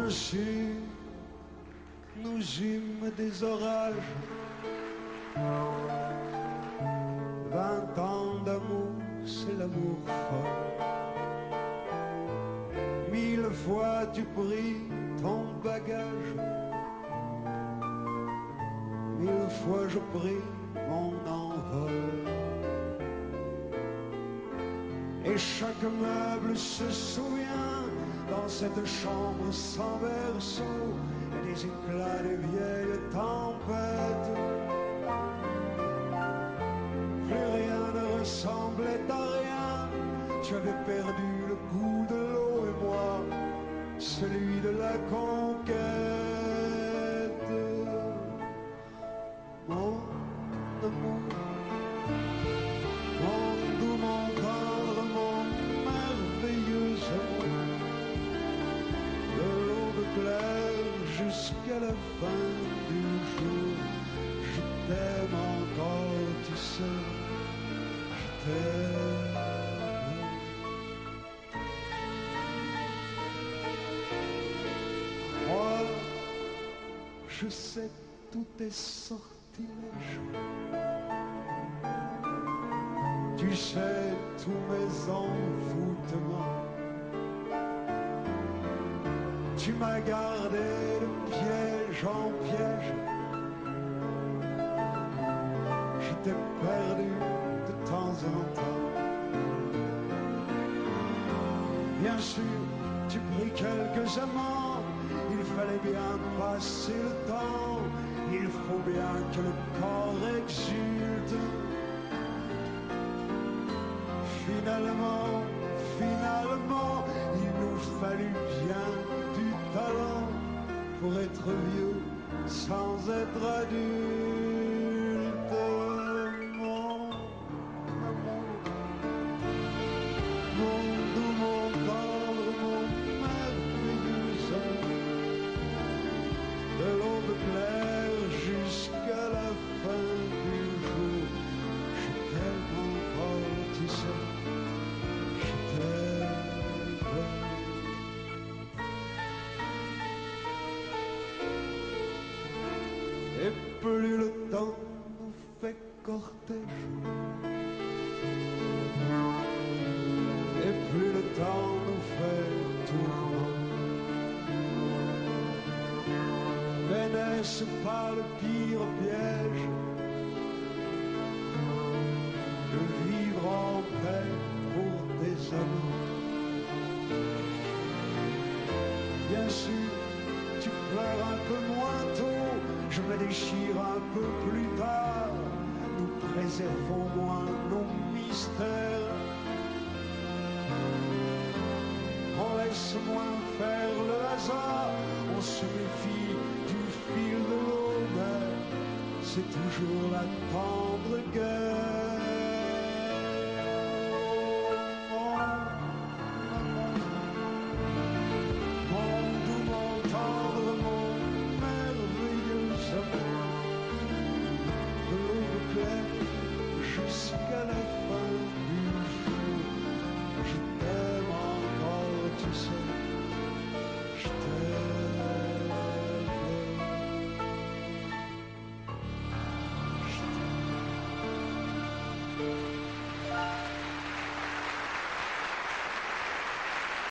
sûr, nous eûmes des orages, 20 ans d'amour, c'est l'amour folle. 1000 fois tu pris ton bagage, 1000 fois je pris mon envol. Et chaque meuble se souvient, dans cette chambre sans berceau, et des éclats de vieilles tempêtes. Plus rien ne ressemblait à rien, tu avais perdu le goût de l'eau et moi, celui de la conquête. Mon amour, mon doux, mon tendre, mon merveilleux amour, de l'aube claire jusqu'à la fin du jour, je t'aime encore, tu sais, je t'aime. Moi, je sais tous tes sortilèges, tu sais tous mes envoûtements. Tu m'as gardé de piège en piège, je t'ai perdu de temps en temps. Bien sûr, tu pris quelques amants, il fallait bien passer le temps, il faut bien que le corps exulte. Finalement, il nous fallut bien du talent pour être vieux sans être adulte. Mon amour, mon doux, mon tendre, mon merveilleux amour, de l'aube claire jusqu'à la fin du jour, je t'aime encore, tu sais, je t'aime. Et plus le temps nous fait cortège, et plus le temps nous fait tourment. Mais n'est-ce pas le pire piège de vivre en paix pour des amants? Bien sûr, tu pleures un peu moins tôt, je me déchire un peu plus tard, nous préservons moins nos mystères. On laisse moins faire le hasard, on se méfie du fil de l'eau, mais c'est toujours la tendre guerre.